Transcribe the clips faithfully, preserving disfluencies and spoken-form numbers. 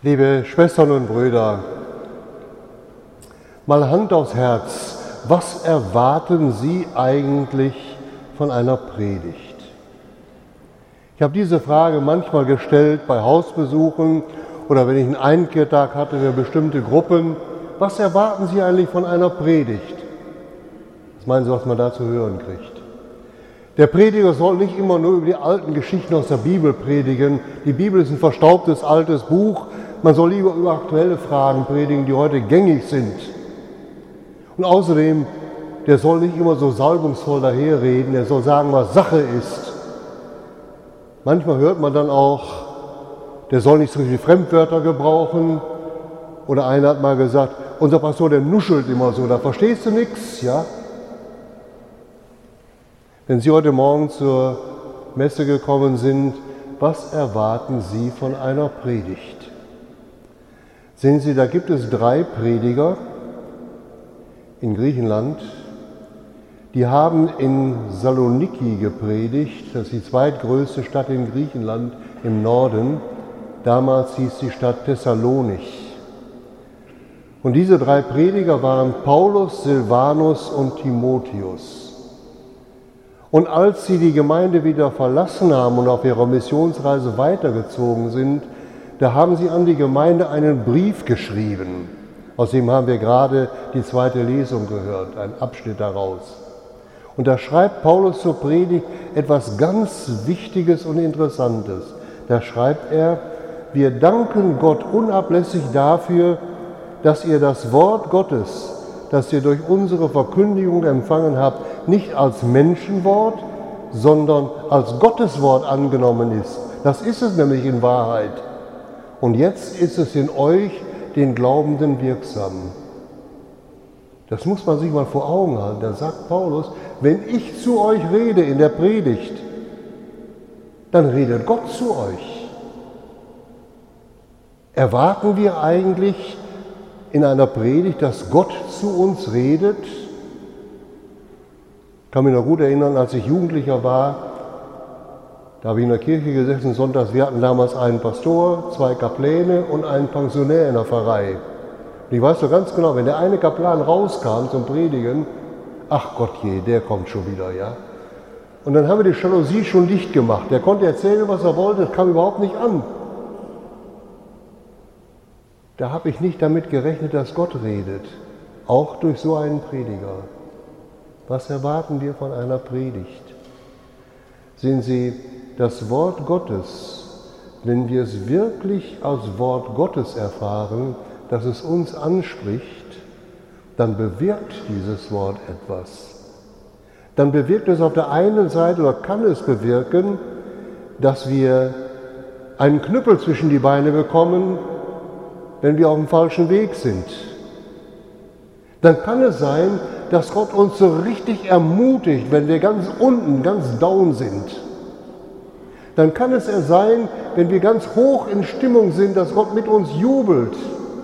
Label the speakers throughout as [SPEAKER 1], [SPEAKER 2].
[SPEAKER 1] Liebe Schwestern und Brüder, mal Hand aufs Herz, was erwarten Sie eigentlich von einer Predigt? Ich habe diese Frage manchmal gestellt bei Hausbesuchen oder wenn ich einen Einkehrtag hatte für bestimmte Gruppen. Was erwarten Sie eigentlich von einer Predigt? Was meinen Sie, was man da zu hören kriegt? Der Prediger soll nicht immer nur über die alten Geschichten aus der Bibel predigen. Die Bibel ist ein verstaubtes altes Buch. Man soll lieber über aktuelle Fragen predigen, die heute gängig sind. Und außerdem, der soll nicht immer so salbungsvoll daherreden, der soll sagen, was Sache ist. Manchmal hört man dann auch, der soll nicht so viele Fremdwörter gebrauchen. Oder einer hat mal gesagt, unser Pastor, der nuschelt immer so, da verstehst du nichts, ja? Wenn Sie heute Morgen zur Messe gekommen sind, was erwarten Sie von einer Predigt? Sehen Sie, da gibt es drei Prediger in Griechenland, die haben in Saloniki gepredigt, das ist die zweitgrößte Stadt in Griechenland im Norden. Damals hieß die Stadt Thessalonich. Und diese drei Prediger waren Paulus, Silvanus und Timotheus. Und als sie die Gemeinde wieder verlassen haben und auf ihrer Missionsreise weitergezogen sind, da haben sie an die Gemeinde einen Brief geschrieben. Aus dem haben wir gerade die zweite Lesung gehört, ein Abschnitt daraus. Und da schreibt Paulus zur Predigt etwas ganz Wichtiges und Interessantes. Da schreibt er, wir danken Gott unablässig dafür, dass ihr das Wort Gottes, das ihr durch unsere Verkündigung empfangen habt, nicht als Menschenwort, sondern als Gotteswort angenommen ist. Das ist es nämlich in Wahrheit. Und jetzt ist es in euch, den Glaubenden, wirksam. Das muss man sich mal vor Augen halten. Da sagt Paulus, wenn ich zu euch rede in der Predigt, dann redet Gott zu euch. Erwarten wir eigentlich in einer Predigt, dass Gott zu uns redet? Ich kann mich noch gut erinnern, als ich Jugendlicher war, da habe ich in der Kirche gesessen sonntags. Wir hatten damals einen Pastor, zwei Kapläne und einen Pensionär in der Pfarrei. Und ich weiß doch ganz genau, wenn der eine Kaplan rauskam zum Predigen, ach Gott je, der kommt schon wieder, ja. Und dann haben wir die Jalousie schon dicht gemacht. Der konnte erzählen, was er wollte, das kam überhaupt nicht an. Da habe ich nicht damit gerechnet, dass Gott redet, auch durch so einen Prediger. Was erwarten wir von einer Predigt? Sehen Sie, das Wort Gottes, wenn wir es wirklich als Wort Gottes erfahren, dass es uns anspricht, dann bewirkt dieses Wort etwas. Dann bewirkt es auf der einen Seite oder kann es bewirken, dass wir einen Knüppel zwischen die Beine bekommen, wenn wir auf dem falschen Weg sind. Dann kann es sein, dass Gott uns so richtig ermutigt, wenn wir ganz unten, ganz down sind. Dann kann es sein, wenn wir ganz hoch in Stimmung sind, dass Gott mit uns jubelt.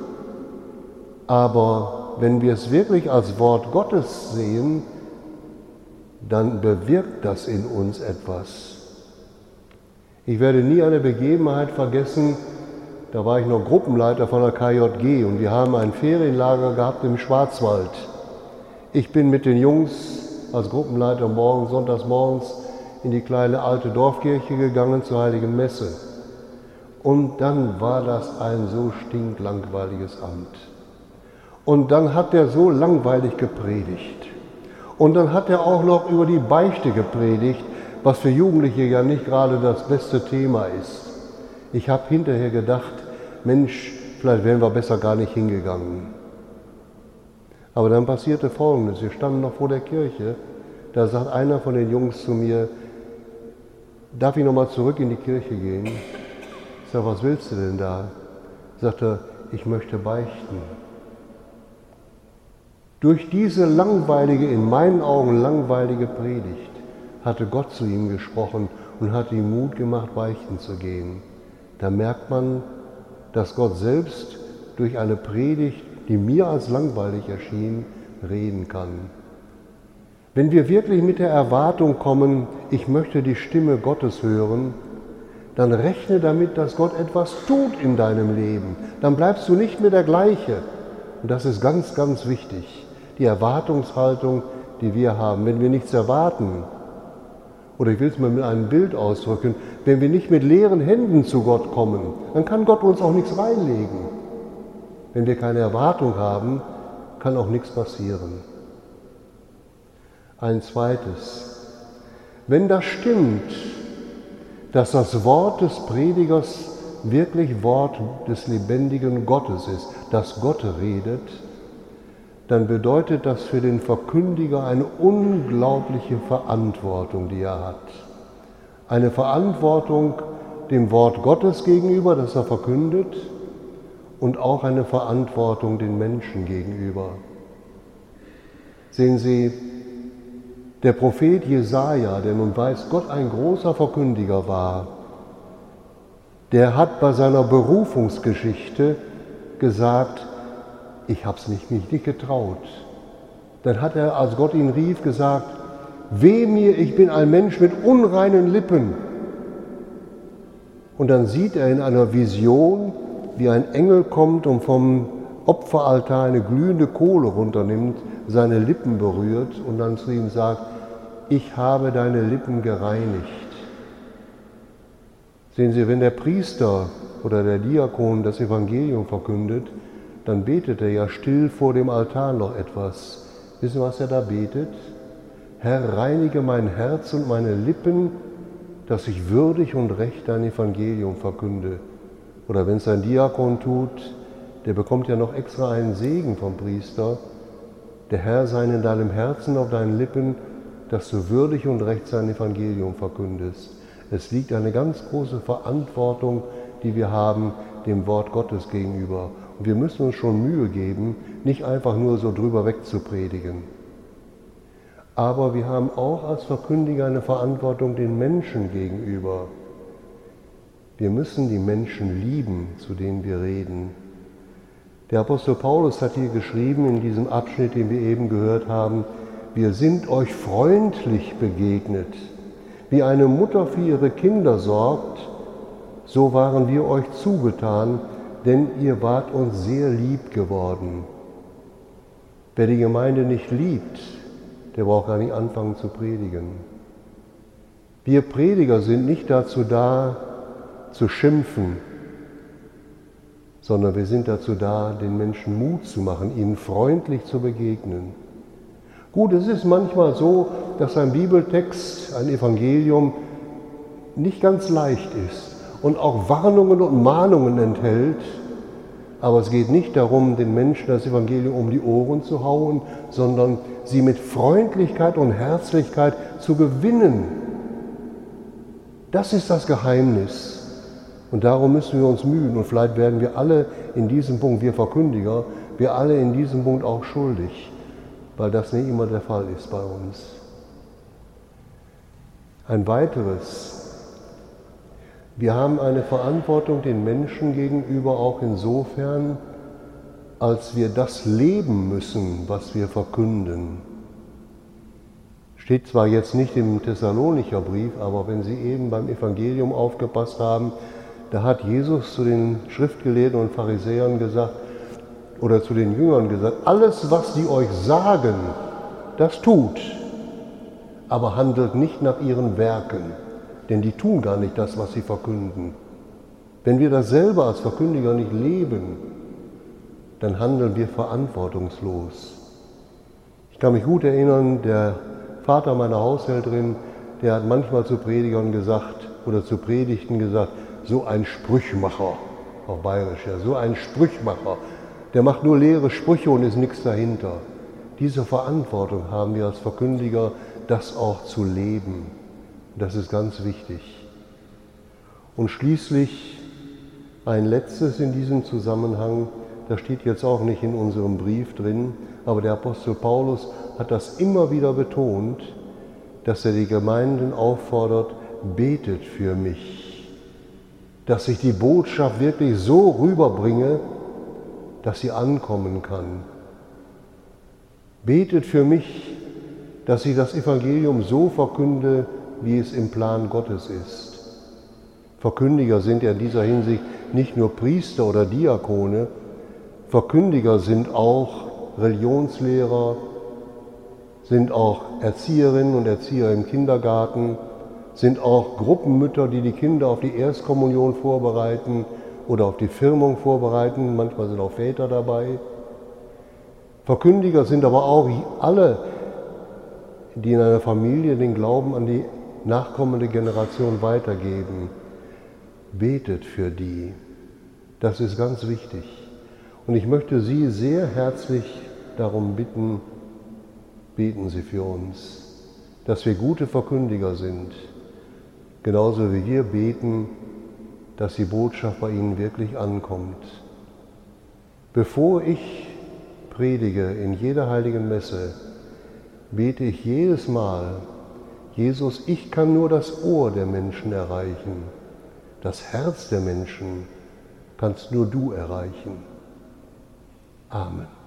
[SPEAKER 1] Aber wenn wir es wirklich als Wort Gottes sehen, dann bewirkt das in uns etwas. Ich werde nie eine Begebenheit vergessen, da war ich noch Gruppenleiter von der K J G und wir haben ein Ferienlager gehabt im Schwarzwald. Ich bin mit den Jungs als Gruppenleiter morgens, sonntags morgens in die kleine alte Dorfkirche gegangen zur Heiligen Messe. Und dann war das ein so stinklangweiliges Amt. Und dann hat er so langweilig gepredigt. Und dann hat er auch noch über die Beichte gepredigt, was für Jugendliche ja nicht gerade das beste Thema ist. Ich habe hinterher gedacht, Mensch, vielleicht wären wir besser gar nicht hingegangen. Aber dann passierte Folgendes, wir standen noch vor der Kirche, da sagt einer von den Jungs zu mir, darf ich nochmal zurück in die Kirche gehen? Ich sage, was willst du denn da? Sagt er, ich möchte beichten. Durch diese langweilige, in meinen Augen langweilige Predigt, hatte Gott zu ihm gesprochen und hat ihm Mut gemacht, beichten zu gehen. Da merkt man, dass Gott selbst durch eine Predigt, die mir als langweilig erschien, reden kann. Wenn wir wirklich mit der Erwartung kommen, ich möchte die Stimme Gottes hören, dann rechne damit, dass Gott etwas tut in deinem Leben. Dann bleibst du nicht mehr der gleiche. Und das ist ganz, ganz wichtig. Die Erwartungshaltung, die wir haben. Wenn wir nichts erwarten, oder ich will es mal mit einem Bild ausdrücken, wenn wir nicht mit leeren Händen zu Gott kommen, dann kann Gott uns auch nichts reinlegen. Wenn wir keine Erwartung haben, kann auch nichts passieren. Ein zweites. Wenn das stimmt, dass das Wort des Predigers wirklich Wort des lebendigen Gottes ist, dass Gott redet, dann bedeutet das für den Verkündiger eine unglaubliche Verantwortung, die er hat. Eine Verantwortung dem Wort Gottes gegenüber, das er verkündet, und auch eine Verantwortung den Menschen gegenüber. Sehen Sie, der Prophet Jesaja, der nun weiß, Gott ein großer Verkündiger war, der hat bei seiner Berufungsgeschichte gesagt, ich habe es nicht, mich nicht getraut. Dann hat er, als Gott ihn rief, gesagt, weh mir, ich bin ein Mensch mit unreinen Lippen. Und dann sieht er in einer Vision, wie ein Engel kommt und vom Opferaltar eine glühende Kohle runternimmt, seine Lippen berührt und dann zu ihm sagt, ich habe deine Lippen gereinigt. Sehen Sie, wenn der Priester oder der Diakon das Evangelium verkündet, dann betet er ja still vor dem Altar noch etwas. Wissen Sie, was er da betet? Herr, reinige mein Herz und meine Lippen, dass ich würdig und recht dein Evangelium verkünde. Oder wenn es ein Diakon tut, der bekommt ja noch extra einen Segen vom Priester. Der Herr sei in deinem Herzen, auf deinen Lippen, dass du würdig und recht sein Evangelium verkündest. Es liegt eine ganz große Verantwortung, die wir haben, dem Wort Gottes gegenüber. Und wir müssen uns schon Mühe geben, nicht einfach nur so drüber weg zu predigen. Aber wir haben auch als Verkündiger eine Verantwortung den Menschen gegenüber. Wir müssen die Menschen lieben, zu denen wir reden. Der Apostel Paulus hat hier geschrieben, in diesem Abschnitt, den wir eben gehört haben, wir sind euch freundlich begegnet. Wie eine Mutter für ihre Kinder sorgt, so waren wir euch zugetan, denn ihr wart uns sehr lieb geworden. Wer die Gemeinde nicht liebt, der braucht gar nicht anfangen zu predigen. Wir Prediger sind nicht dazu da, zu schimpfen, sondern wir sind dazu da, den Menschen Mut zu machen, ihnen freundlich zu begegnen. Gut, es ist manchmal so, dass ein Bibeltext, ein Evangelium nicht ganz leicht ist und auch Warnungen und Mahnungen enthält, aber es geht nicht darum, den Menschen das Evangelium um die Ohren zu hauen, sondern sie mit Freundlichkeit und Herzlichkeit zu gewinnen. Das ist das Geheimnis. Und darum müssen wir uns mühen und vielleicht werden wir alle in diesem Punkt, wir Verkündiger, wir alle in diesem Punkt auch schuldig, weil das nicht immer der Fall ist bei uns. Ein weiteres, wir haben eine Verantwortung den Menschen gegenüber auch insofern, als wir das leben müssen, was wir verkünden. Steht zwar jetzt nicht im Thessalonicher Brief, aber wenn Sie eben beim Evangelium aufgepasst haben, da hat Jesus zu den Schriftgelehrten und Pharisäern gesagt, oder zu den Jüngern gesagt, alles, was die euch sagen, das tut, aber handelt nicht nach ihren Werken, denn die tun gar nicht das, was sie verkünden. Wenn wir das selber als Verkündiger nicht leben, dann handeln wir verantwortungslos. Ich kann mich gut erinnern, der Vater meiner Haushälterin, der hat manchmal zu Predigern gesagt oder zu Predigten gesagt, so ein Sprüchmacher, auf Bayerisch, ja, so ein Sprüchmacher, der macht nur leere Sprüche und ist nichts dahinter. Diese Verantwortung haben wir als Verkündiger, das auch zu leben. Das ist ganz wichtig. Und schließlich ein letztes in diesem Zusammenhang, das steht jetzt auch nicht in unserem Brief drin, aber der Apostel Paulus hat das immer wieder betont, dass er die Gemeinden auffordert, betet für mich, dass ich die Botschaft wirklich so rüberbringe, dass sie ankommen kann. Betet für mich, dass ich das Evangelium so verkünde, wie es im Plan Gottes ist. Verkündiger sind ja in dieser Hinsicht nicht nur Priester oder Diakone, Verkündiger sind auch Religionslehrer, sind auch Erzieherinnen und Erzieher im Kindergarten, sind auch Gruppenmütter, die die Kinder auf die Erstkommunion vorbereiten oder auf die Firmung vorbereiten, manchmal sind auch Väter dabei. Verkündiger sind aber auch alle, die in einer Familie den Glauben an die nachkommende Generation weitergeben. Betet für die. Das ist ganz wichtig. Und ich möchte Sie sehr herzlich darum bitten, beten Sie für uns, dass wir gute Verkündiger sind. Genauso wie wir beten, dass die Botschaft bei Ihnen wirklich ankommt. Bevor ich predige in jeder heiligen Messe, bete ich jedes Mal, Jesus, ich kann nur das Ohr der Menschen erreichen. Das Herz der Menschen kannst nur du erreichen. Amen.